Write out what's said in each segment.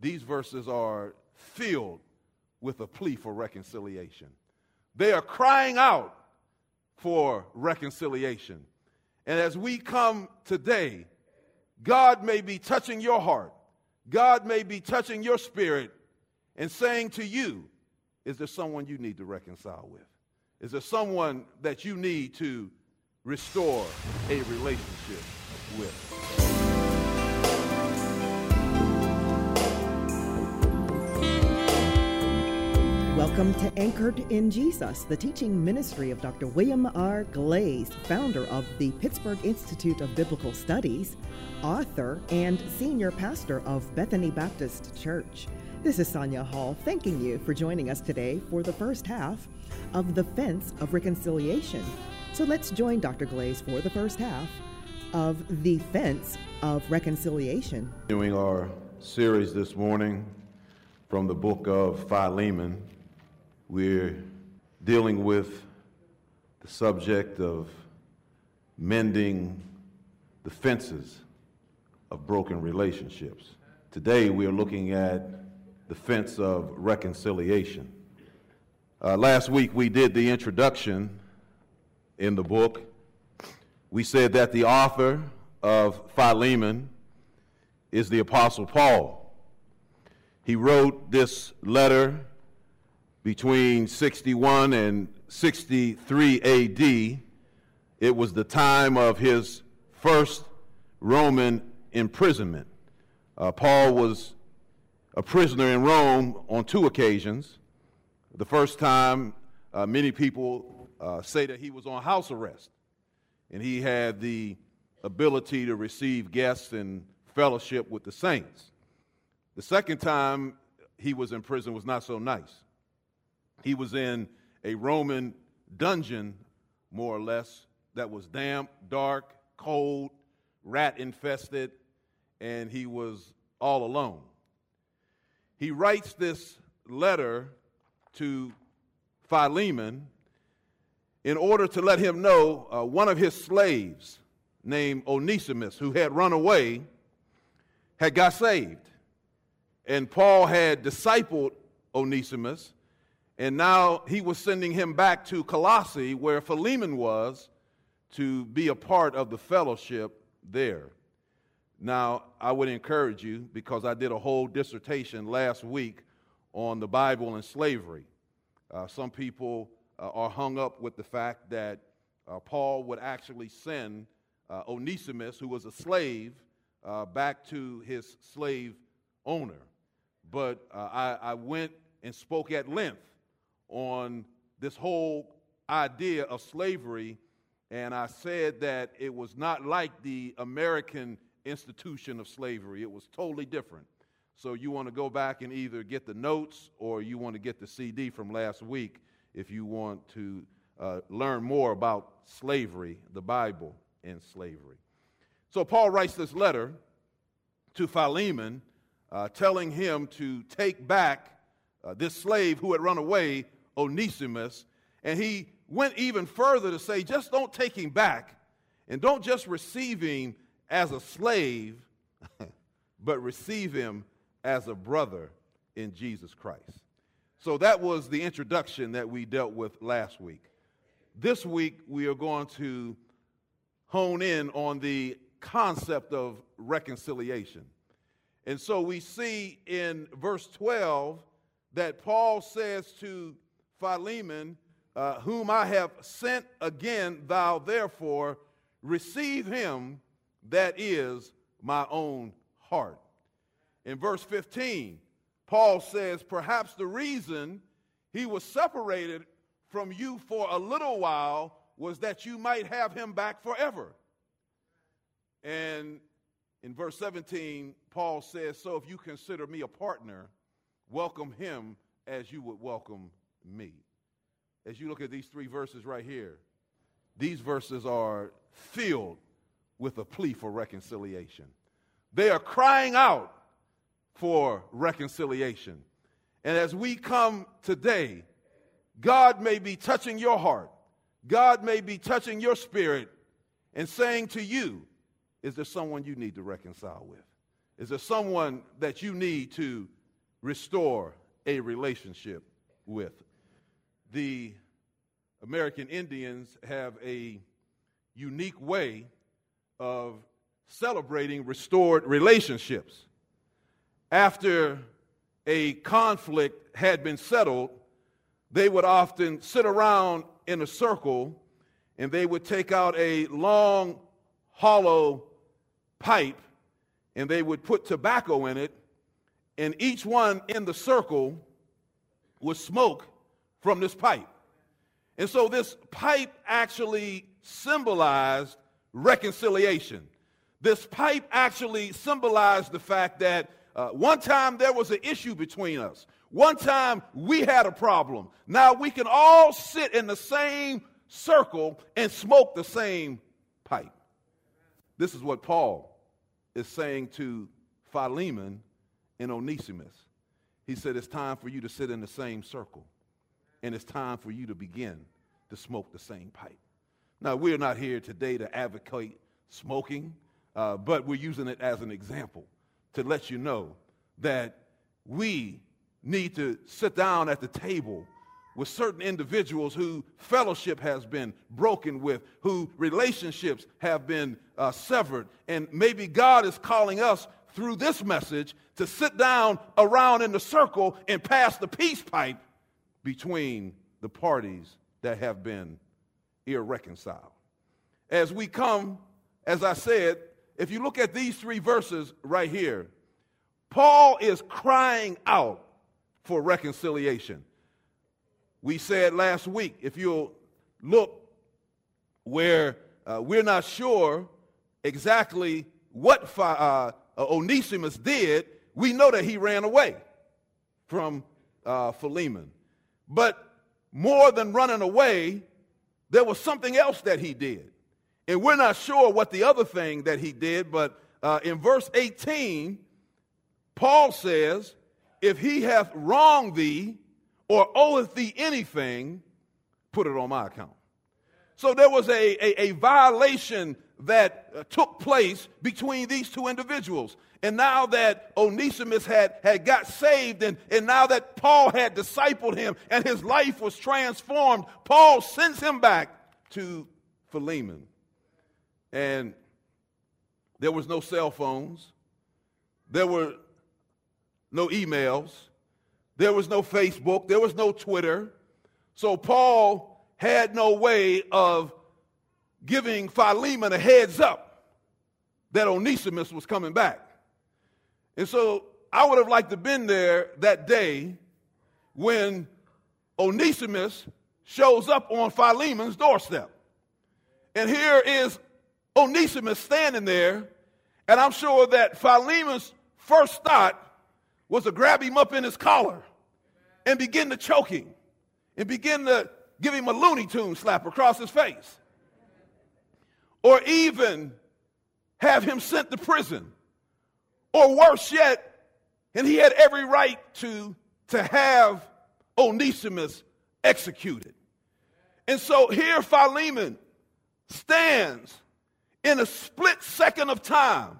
these verses are filled with a plea for reconciliation. They are crying out for reconciliation. And as we come today, God may be touching your heart. God may be touching your spirit and saying to you, is there someone you need to reconcile with? Is there someone that you need to restore a relationship with? Welcome to Anchored in Jesus, the teaching ministry of Dr. William R. Glaze, founder of the Pittsburgh Institute of Biblical Studies, author, and senior pastor of Bethany Baptist Church. This is Sonia Hall, thanking you for joining us today for the first half of The Fence of Reconciliation. So let's join Dr. Glaze for the first half of The Fence of Reconciliation. Doing our series this morning from the book of Philemon. We're dealing with the subject of mending the fences of broken relationships. Today we are looking at the fence of reconciliation. Last week we did the introduction in the book. We said that the author of Philemon is the Apostle Paul. He wrote this letter between 61 and 63 AD. It was the time of his first Roman imprisonment. Paul was a prisoner in Rome on two occasions. The first time, many people say that he was on house arrest, and he had the ability to receive guests and fellowship with the saints. The second time he was in prison was not so nice. He was in a Roman dungeon, more or less, that was damp, dark, cold, rat-infested, and he was all alone. He writes this letter to Philemon in order to let him know one of his slaves named Onesimus, who had run away, had got saved. And Paul had discipled Onesimus, and now he was sending him back to Colossae, where Philemon was, to be a part of the fellowship there. Now, I would encourage you, because I did a whole dissertation last week on the Bible and slavery. Some people are hung up with the fact that Paul would actually send Onesimus, who was a slave, back to his slave owner. But I went and spoke at length on this whole idea of slavery, and I said that it was not like the American institution of slavery. It was totally different. So you want to go back and either get the notes or you want to get the CD from last week if you want to learn more about slavery, the Bible, and slavery. So Paul writes this letter to Philemon, telling him to take back this slave who had run away, Onesimus, and he went even further to say, just don't take him back, and don't just receive him as a slave, but receive him as a brother in Jesus Christ. So that was the introduction that we dealt with last week. This week, we are going to hone in on the concept of reconciliation. And so we see in verse 12 that Paul says to Philemon, whom I have sent again, thou therefore receive him that is my own heart. In verse 15, Paul says, perhaps the reason he was separated from you for a little while was that you might have him back forever. And in verse 17, Paul says, so if you consider me a partner, welcome him as you would welcome me. As you look at these three verses right here, these verses are filled with a plea for reconciliation. They are crying out for reconciliation. And as we come today, God may be touching your heart. God may be touching your spirit and saying to you, is there someone you need to reconcile with? Is there someone that you need to restore a relationship with. The American Indians have a unique way of celebrating restored relationships. After a conflict had been settled, they would often sit around in a circle and they would take out a long, hollow pipe and they would put tobacco in it, and each one in the circle would smoke from this pipe. And so this pipe actually symbolized reconciliation. This pipe actually symbolized the fact that one time there was an issue between us. One time we had a problem. Now we can all sit in the same circle and smoke the same pipe. This is what Paul is saying to Philemon and Onesimus. He said, it's time for you to sit in the same circle, and it's time for you to begin to smoke the same pipe. Now, we're not here today to advocate smoking, but we're using it as an example to let you know that we need to sit down at the table with certain individuals who fellowship has been broken with, who relationships have been severed. And maybe God is calling us through this message to sit down around in the circle and pass the peace pipe between the parties that have been irreconciled. As we come, as I said, if you look at these three verses right here, Paul is crying out for reconciliation. We said last week, if you'll look where we're not sure exactly what Onesimus did, we know that he ran away from Philemon. But more than running away, there was something else that he did. And we're not sure what the other thing that he did, but in verse 18, Paul says, if he hath wronged thee or oweth thee anything, put it on my account. So there was a violation that took place between these two individuals. And now that Onesimus had got saved, and now that Paul had discipled him and his life was transformed, Paul sends him back to Philemon. And there was no cell phones. There were no emails. There was no Facebook. There was no Twitter. So Paul had no way of giving Philemon a heads up that Onesimus was coming back. And so I would have liked to have been there that day when Onesimus shows up on Philemon's doorstep. And here is Onesimus standing there, and I'm sure that Philemon's first thought was to grab him up in his collar and begin to choke him and begin to give him a Looney Tune slap across his face. Or even have him sent to prison. Or worse yet, and he had every right to have Onesimus executed. And so here Philemon stands in a split second of time.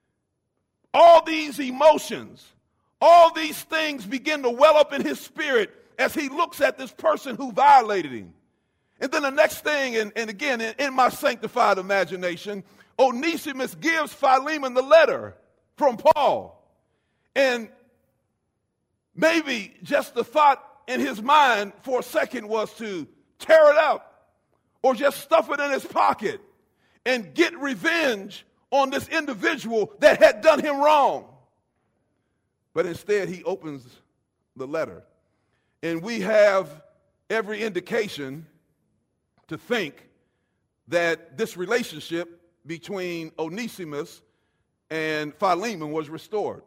All these emotions, all these things begin to well up in his spirit as he looks at this person who violated him. And then the next thing, and again, in my sanctified imagination, Onesimus gives Philemon the letter from Paul. And maybe just the thought in his mind for a second was to tear it out or just stuff it in his pocket and get revenge on this individual that had done him wrong. But instead, he opens the letter. And we have every indication to think that this relationship between Onesimus and Philemon was restored.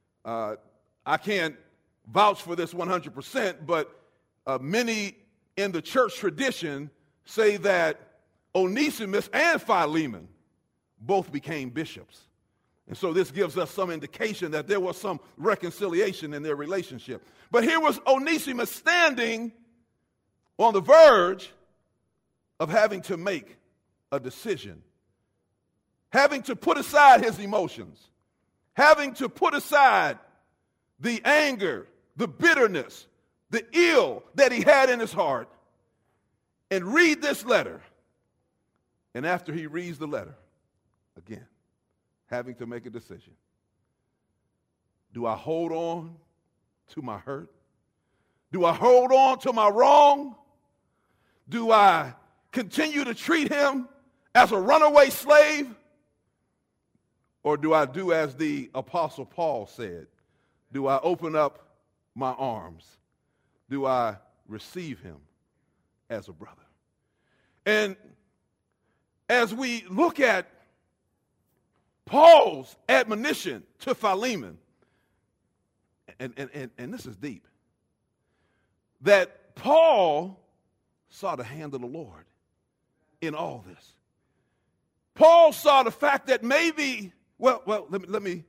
I can't vouch for this 100%, but many in the church tradition say that Onesimus and Philemon both became bishops. And so this gives us some indication that there was some reconciliation in their relationship. But here was Onesimus standing on the verge of having to make a decision, having to put aside his emotions, having to put aside the anger, the bitterness, the ill that he had in his heart, and read this letter. And after he reads the letter, again, having to make a decision. Do I hold on to my hurt? Do I hold on to my wrong? Do I continue to treat him as a runaway slave? Or do I do as the Apostle Paul said? Do I open up my arms? Do I receive him as a brother? And as we look at Paul's admonition to Philemon, and this is deep, that Paul saw the hand of the Lord in all this. Paul saw the fact that maybe, let me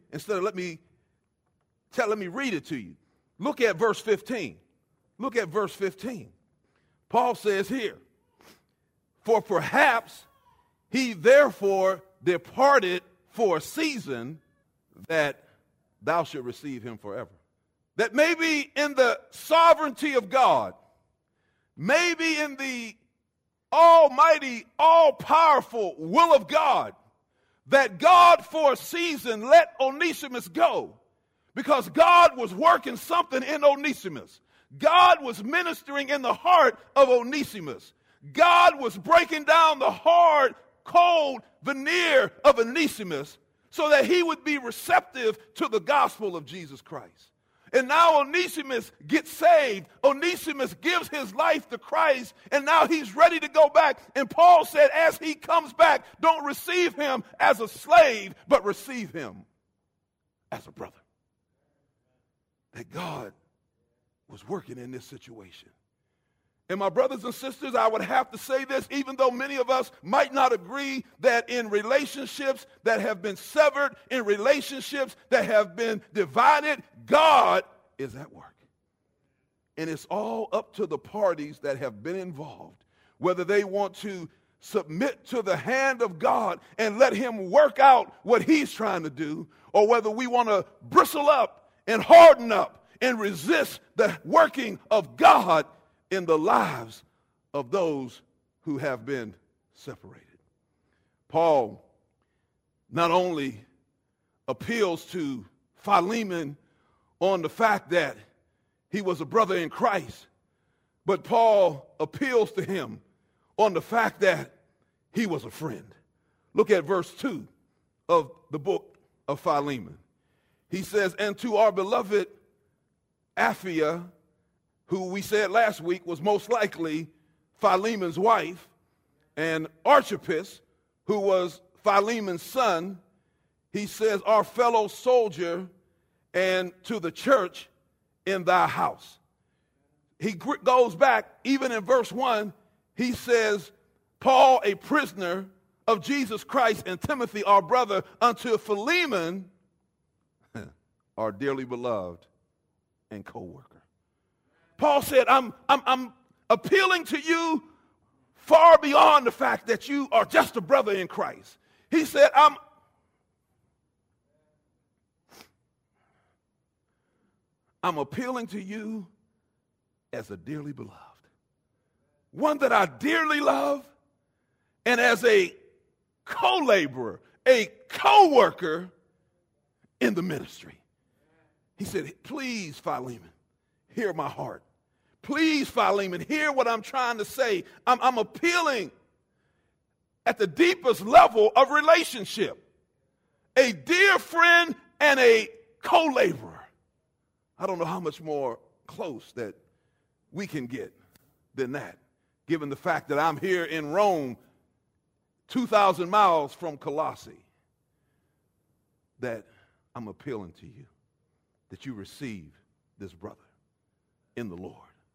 read it to you. Look at verse 15. Look at verse 15. Paul says here, for perhaps he therefore departed for a season that thou should receive him forever. That maybe in the sovereignty of God, maybe in the almighty, all-powerful will of God, that God for a season let Onesimus go because God was working something in Onesimus. God was ministering in the heart of Onesimus. God was breaking down the hard, cold veneer of Onesimus so that he would be receptive to the gospel of Jesus Christ. And now Onesimus gets saved. Onesimus gives his life to Christ, and now he's ready to go back. And Paul said, as he comes back, don't receive him as a slave, but receive him as a brother. That God was working in this situation. And my brothers and sisters, I would have to say this, even though many of us might not agree, that in relationships that have been severed, in relationships that have been divided, God is at work. And it's all up to the parties that have been involved, whether they want to submit to the hand of God and let him work out what he's trying to do, or whether we want to bristle up and harden up and resist the working of God in the lives of those who have been separated. Paul not only appeals to Philemon on the fact that he was a brother in Christ, but Paul appeals to him on the fact that he was a friend. Look at verse 2 of the book of Philemon. He says, and to our beloved Apphia, who we said last week was most likely Philemon's wife, and Archippus, who was Philemon's son, he says, our fellow soldier, and to the church in thy house. He goes back, even in verse 1, he says, Paul, a prisoner of Jesus Christ, and Timothy, our brother, unto Philemon, our dearly beloved and co-worker. Paul said, I'm appealing to you far beyond the fact that you are just a brother in Christ. He said, I'm appealing to you as a dearly beloved, one that I dearly love, and as a co-laborer, a co-worker in the ministry. He said, please, Philemon, hear my heart. Please, Philemon, hear what I'm trying to say. I'm appealing at the deepest level of relationship. A dear friend and a co-laborer. I don't know how much more close that we can get than that, given the fact that I'm here in Rome, 2,000 miles from Colossae, that I'm appealing to you, that you receive this brother in the Lord.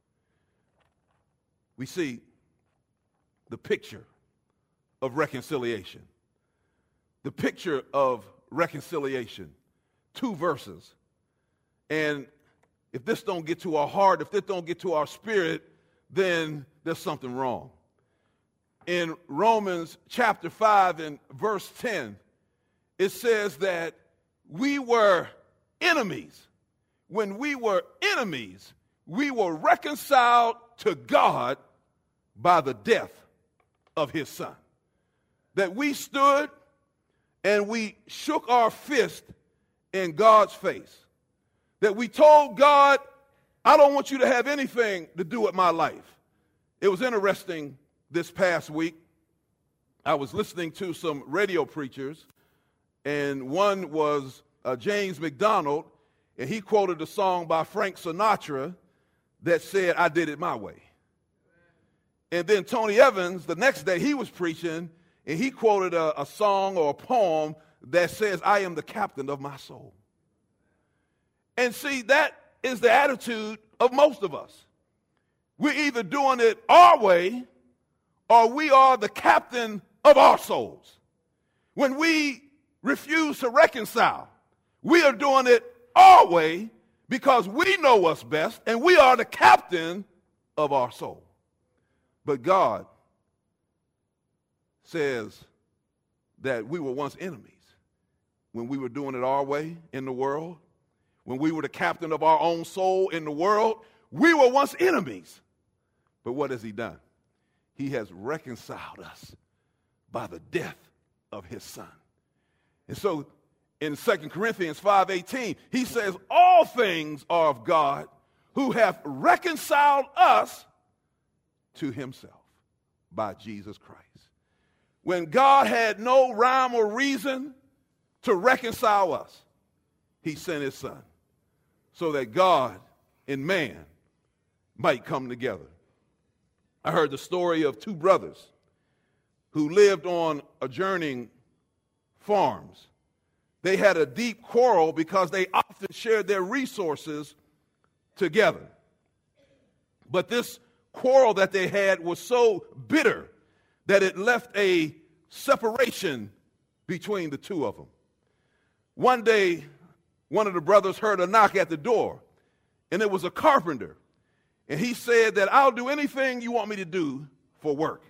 We see the picture of reconciliation. The picture of reconciliation. 2 verses. And if this don't get to our heart, if this don't get to our spirit, then there's something wrong. In Romans chapter 5 and verse 10, it says that we were enemies. when we were enemies, we were reconciled to God by the death of his son. That we stood and we shook our fist in God's face. That we told God, I don't want you to have anything to do with my life. It was interesting this past week. I was listening to some radio preachers, and one was James McDonald, and he quoted a song by Frank Sinatra that said, I did it my way. And then Tony Evans, the next day, he was preaching, and he quoted a song or a poem that says, I am the captain of my soul. And see, that is the attitude of most of us. We're either doing it our way or we are the captain of our souls. When we refuse to reconcile, we are doing it our way because we know what's best and we are the captain of our soul. But God says that we were once enemies when we were doing it our way in the world. When we were the captain of our own soul in the world, we were once enemies. But what has he done? He has reconciled us by the death of his son. And so in 2 Corinthians 5:18, he says, all things are of God who hath reconciled us to himself by Jesus Christ. When God had no rhyme or reason to reconcile us, he sent his son so that God and man might come together. I heard the story of two brothers who lived on adjoining farms. They had a deep quarrel because they often shared their resources together. But this quarrel that they had was so bitter that it left a separation between the two of them. One day, one of the brothers heard a knock at the door, and it was a carpenter. And he said that I'll do anything you want me to do for work.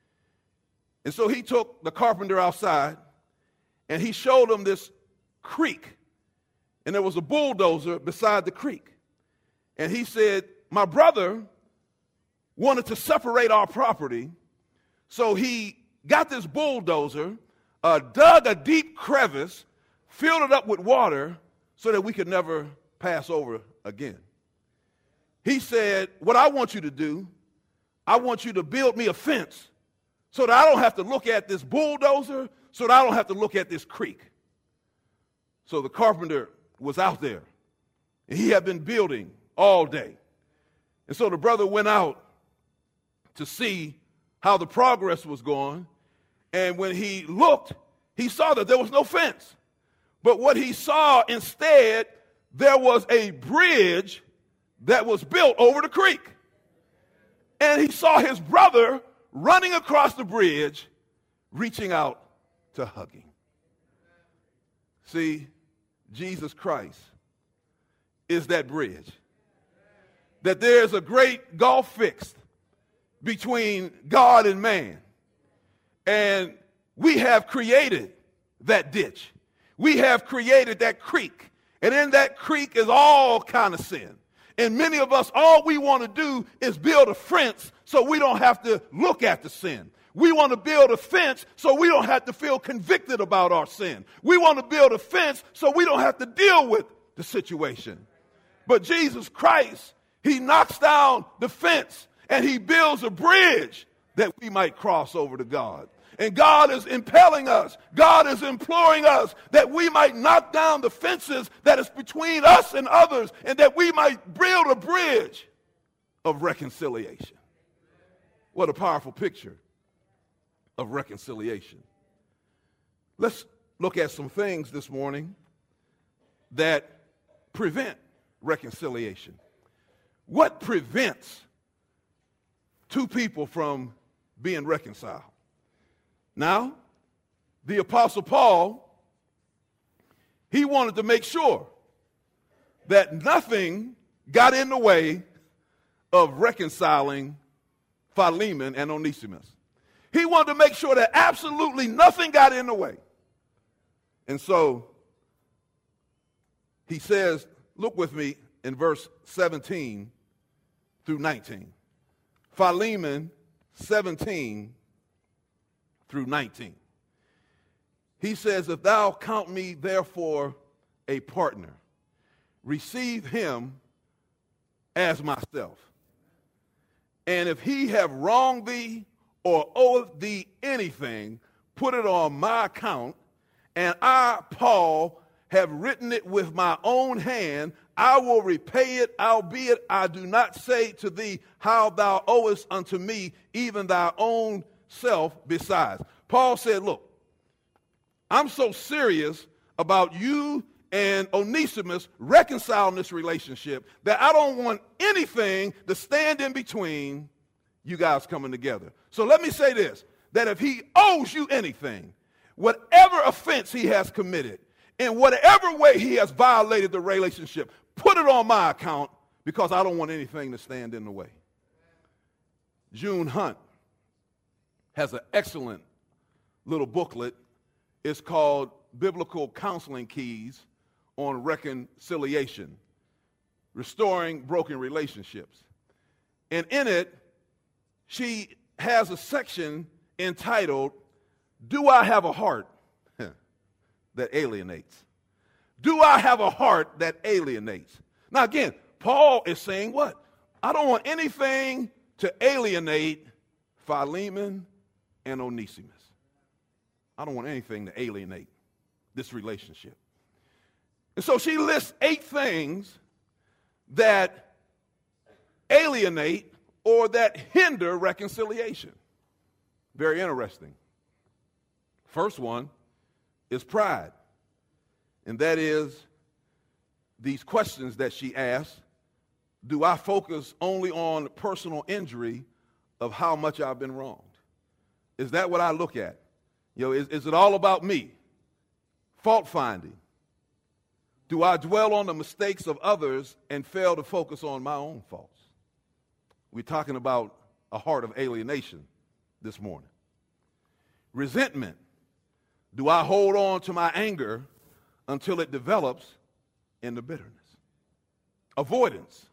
And so he took the carpenter outside, and he showed him this creek. And there was a bulldozer beside the creek. And he said, my brother wanted to separate our property, so he got this bulldozer, dug a deep crevice, filled it up with water so that we could never pass over again. He said, what I want you to do, I want you to build me a fence so that I don't have to look at this bulldozer, so that I don't have to look at this creek. So the carpenter was out there, and he had been building all day. And so the brother went out to see how the progress was going, and when he looked, he saw that there was no fence. But what he saw instead, there was a bridge that was built over the creek. And he saw his brother running across the bridge, reaching out to hug him. See, Jesus Christ is that bridge. That there's a great gulf fixed between God and man. And we have created that ditch. We have created that creek. And in that creek is all kind of sin. And many of us, all we want to do is build a fence so we don't have to look at the sin. We want to build a fence so we don't have to feel convicted about our sin. We want to build a fence so we don't have to deal with the situation. But Jesus Christ, he knocks down the fence and he builds a bridge that we might cross over to God. And God is impelling us, God is imploring us that we might knock down the fences that is between us and others, and that we might build a bridge of reconciliation. What a powerful picture of reconciliation. Let's look at some things this morning that prevent reconciliation. What prevents two people from being reconciled? Now, the Apostle Paul, he wanted to make sure that nothing got in the way of reconciling Philemon and Onesimus. He wanted to make sure that absolutely nothing got in the way. And so he says, look with me in verse 17 through 19. Philemon 17 through 19. He says, if thou count me therefore a partner, receive him as myself. And if he have wronged thee or oweth thee anything, put it on my account, and I, Paul, have written it with my own hand. I will repay it, albeit I do not say to thee how thou owest unto me, even thy own self besides. Paul said, look, I'm so serious about you and Onesimus reconciling this relationship that I don't want anything to stand in between you guys coming together. So let me say this, that if he owes you anything, whatever offense he has committed, in whatever way he has violated the relationship, put it on my account, because I don't want anything to stand in the way. June Hunt has an excellent little booklet. It's called Biblical Counseling Keys on Reconciliation, Restoring Broken Relationships. And in it, she has a section entitled, Do I Have a Heart That Alienates? Do I have a heart that alienates? Now again, Paul is saying what? I don't want anything to alienate Philemon and Onesimus. I don't want anything to alienate this relationship. And so she lists 8 things that alienate or that hinder reconciliation. Very interesting. First one is pride. And that is these questions that she asks. Do I focus only on personal injury of how much I've been wronged? Is that what I look at? You know, is it all about me? Fault finding. Do I dwell on the mistakes of others and fail to focus on my own faults? We're talking about a heart of alienation this morning. Resentment. Do I hold on to my anger until it develops into bitterness? Avoidance.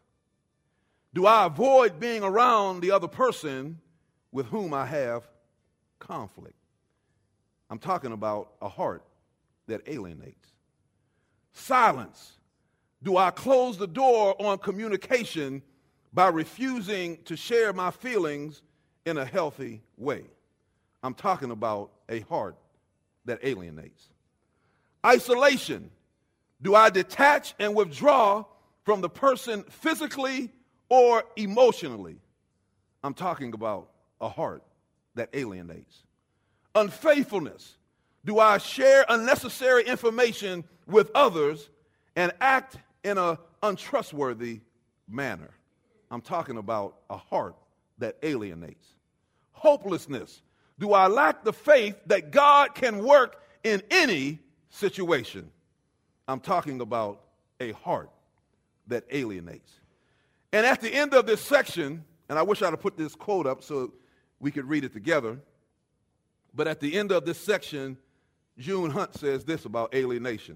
Do I avoid being around the other person with whom I have conflict? I'm talking about a heart that alienates. Silence. Do I close the door on communication by refusing to share my feelings in a healthy way? I'm talking about a heart that alienates. Isolation. Do I detach and withdraw from the person physically or emotionally? I'm talking about a heart that alienates. Unfaithfulness. Do I share unnecessary information with others and act in an untrustworthy manner? I'm talking about a heart that alienates. Hopelessness. Do I lack the faith that God can work in any situation? I'm talking about a heart that alienates. And at the end of this section, and I wish I'd have put this quote up so we could read it together, but at the end of this section, June Hunt says this about alienation.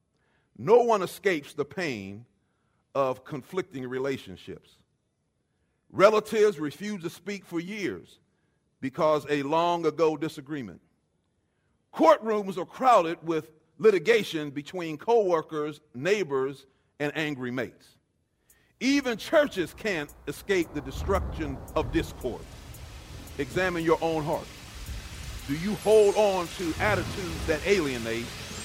No one escapes the pain of conflicting relationships. Relatives refuse to speak for years because a long ago disagreement. Courtrooms are crowded with litigation between coworkers, neighbors, and angry mates. Even churches can't escape the destruction of discord. Examine your own heart. Do you hold on to attitudes that alienate?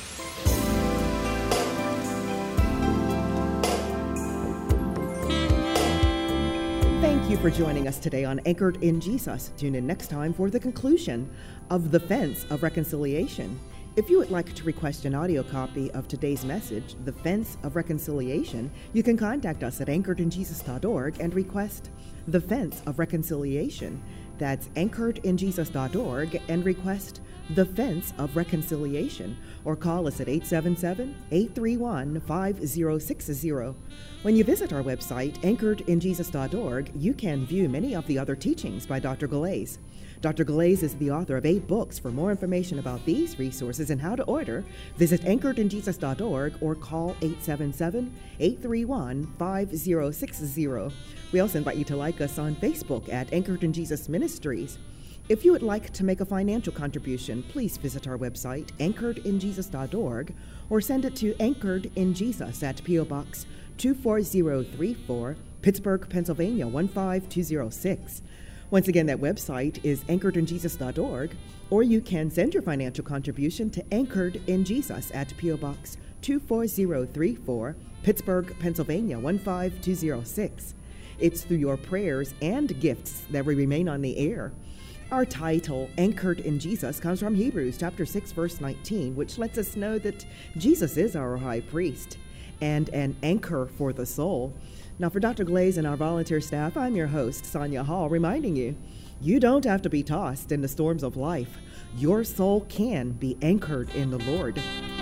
Thank you for joining us today on Anchored in Jesus. Tune in next time for the conclusion of The Fence of Reconciliation. If you would like to request an audio copy of today's message, The Fence of Reconciliation, you can contact us at anchoredinjesus.org and request The Fence of Reconciliation. That's anchoredinjesus.org and request The Fence of Reconciliation, or call us at 877-831-5060. When you visit our website, anchoredinjesus.org, you can view many of the other teachings by Dr. Galais. Dr. Galais is the author of 8 books. For more information about these resources and how to order, visit anchoredinjesus.org or call 877-831-5060. We also invite you to like us on Facebook at Anchored in Jesus Ministries. If you would like to make a financial contribution, please visit our website, anchoredinjesus.org, or send it to Anchored in Jesus at P.O. Box 24034, Pittsburgh, Pennsylvania 15206. Once again, that website is anchoredinjesus.org, or you can send your financial contribution to Anchored in Jesus at P.O. Box 24034, Pittsburgh, Pennsylvania 15206. It's through your prayers and gifts that we remain on the air. Our title, Anchored in Jesus, comes from Hebrews chapter 6, verse 19, which lets us know that Jesus is our high priest and an anchor for the soul. Now, for Dr. Galais and our volunteer staff, I'm your host, Sonia Hall, reminding you, you don't have to be tossed in the storms of life. Your soul can be anchored in the Lord.